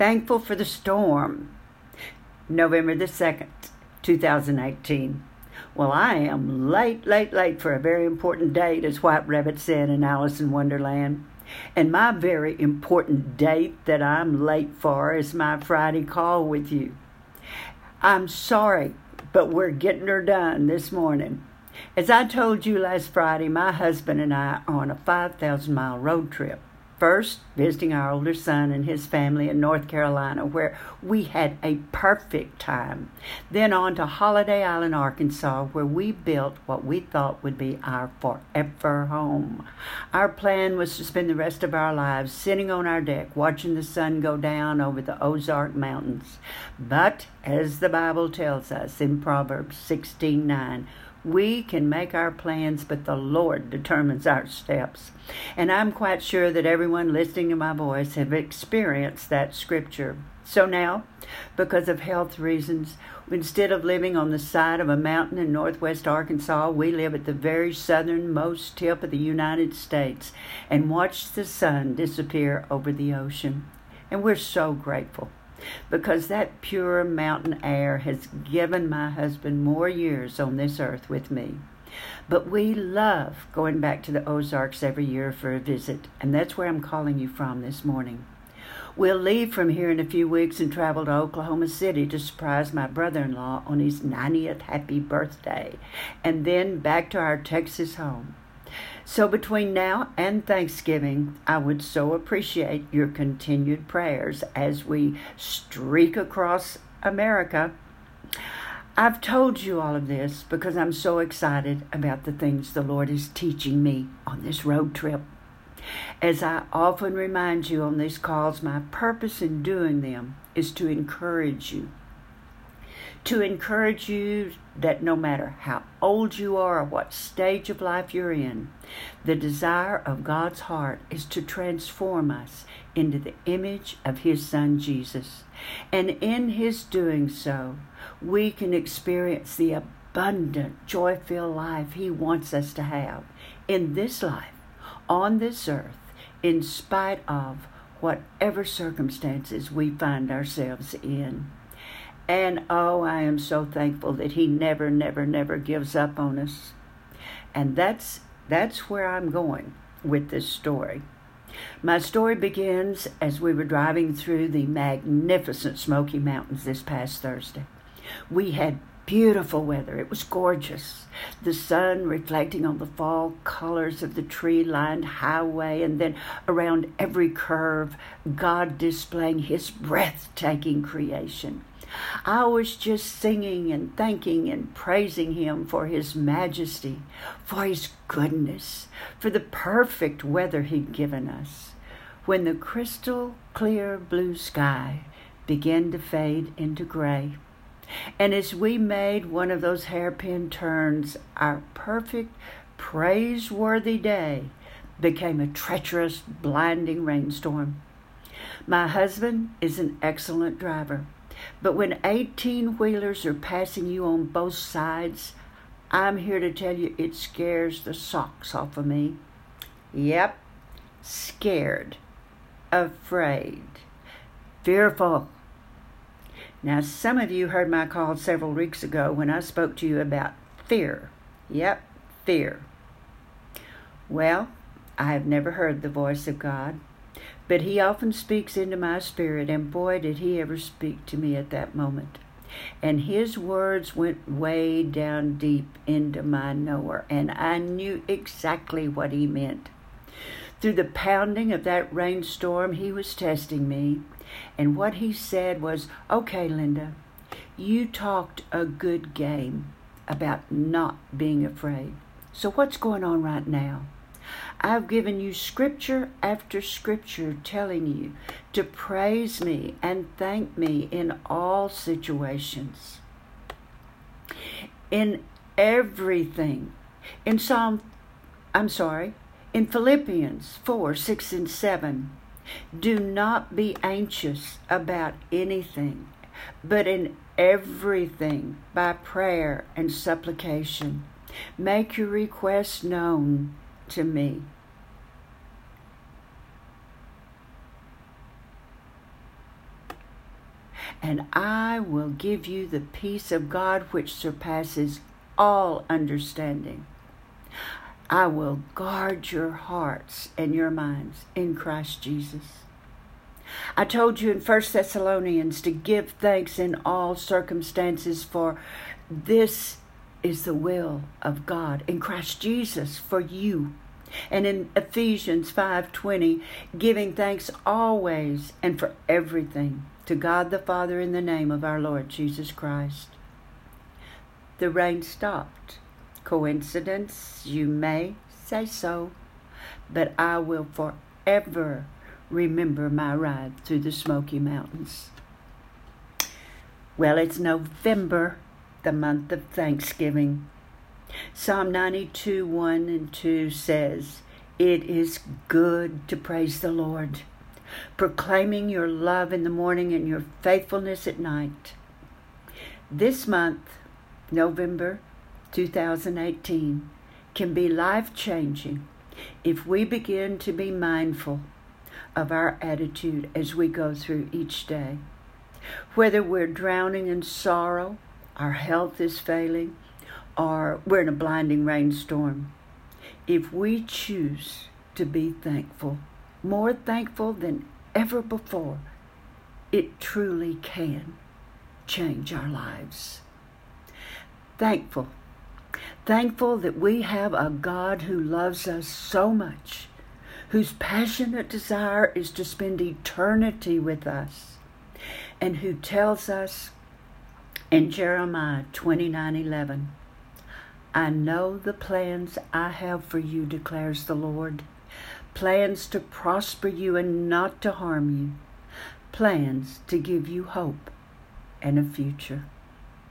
Thankful for the storm. November the 2nd, 2018. Well, I am late for a very important date, as White Rabbit said in Alice in Wonderland. And my very important date that I'm late for is my Friday call with you. I'm sorry, but we're getting her done this morning. As I told you last Friday, my husband and I are on a 5,000-mile road trip. First, visiting our older son and his family in North Carolina, where we had a perfect time. Then on to Holiday Island, Arkansas, where we built what we thought would be our forever home. Our plan was to spend the rest of our lives sitting on our deck, watching the sun go down over the Ozark Mountains. But, as the Bible tells us in Proverbs 16:9, we can make our plans, but the Lord determines our steps. And I'm quite sure that everyone listening to my voice have experienced that scripture. So now, because of health reasons, instead of living on the side of a mountain in northwest Arkansas, we live at the very southernmost tip of the United States and watch the sun disappear over the ocean. And we're so grateful, because that pure mountain air has given my husband more years on this earth with me. But we love going back to the Ozarks every year for a visit, and that's where I'm calling you from this morning. We'll leave from here in a few weeks and travel to Oklahoma City to surprise my brother-in-law on his 90th happy birthday, and then back to our Texas home. So between now and Thanksgiving, I would so appreciate your continued prayers as we streak across America. I've told you all of this because I'm so excited about the things the Lord is teaching me on this road trip. As I often remind you on these calls, my purpose in doing them is to encourage you. To encourage you that no matter how old you are or what stage of life you're in, the desire of God's heart is to transform us into the image of His Son Jesus. And in His doing so, we can experience the abundant, joy-filled life He wants us to have in this life, on this earth, in spite of whatever circumstances we find ourselves in. And oh, I am so thankful that He never gives up on us. And that's where I'm going with this story. My story begins as we were driving through the magnificent Smoky Mountains this past Thursday. We had beautiful weather. It was gorgeous. The sun reflecting on the fall colors of the tree-lined highway, and then around every curve, God displaying His breathtaking creation. I was just singing and thanking and praising Him for His majesty, for His goodness, for the perfect weather He'd given us, when the crystal clear blue sky began to fade into gray. And as we made one of those hairpin turns, our perfect, praiseworthy day became a treacherous, blinding rainstorm. My husband is an excellent driver, but when 18-wheelers are passing you on both sides, I'm here to tell you it scares the socks off of me. Yep, scared, afraid, fearful. Now, some of you heard my call several weeks ago when I spoke to you about fear. Yep, fear. Well, I have never heard the voice of God, but He often speaks into my spirit, and boy, did He ever speak to me at that moment. And His words went way down deep into my knower, and I knew exactly what He meant. Through the pounding of that rainstorm, He was testing me, and what He said was, "Okay, Linda, you talked a good game about not being afraid. So what's going on right now? I've given you scripture after scripture telling you to praise me and thank me in all situations, in everything. In Philippians 4, 6, and 7, do not be anxious about anything, but in everything, by prayer and supplication, make your requests known to me." and I will give you the peace of God which surpasses all understanding. I will guard your hearts and your minds in Christ Jesus. I told you in 1 Thessalonians to give thanks in all circumstances, for this is the will of God in Christ Jesus for you. And in Ephesians 5:20, giving thanks always and for everything to God the Father in the name of our Lord Jesus Christ. The rain stopped. Coincidence? You may say so, but I will forever remember my ride through the Smoky Mountains. Well, it's November, the month of Thanksgiving. Psalm 92, 1 and 2 says, "It is good to praise the Lord, proclaiming your love in the morning and your faithfulness at night." This month, November 2018, can be life-changing if we begin to be mindful of our attitude as we go through each day. Whether we're drowning in sorrow, our health is failing, or we're in a blinding rainstorm, if we choose to be thankful, more thankful than ever before, it truly can change our lives. Thankful that we have a God who loves us so much, whose passionate desire is to spend eternity with us, and who tells us in Jeremiah 29:11, "I know the plans I have for you, declares the Lord, plans to prosper you and not to harm you, plans to give you hope and a future."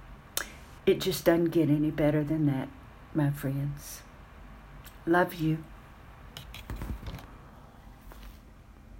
It just doesn't get any better than that, my friends. Love you.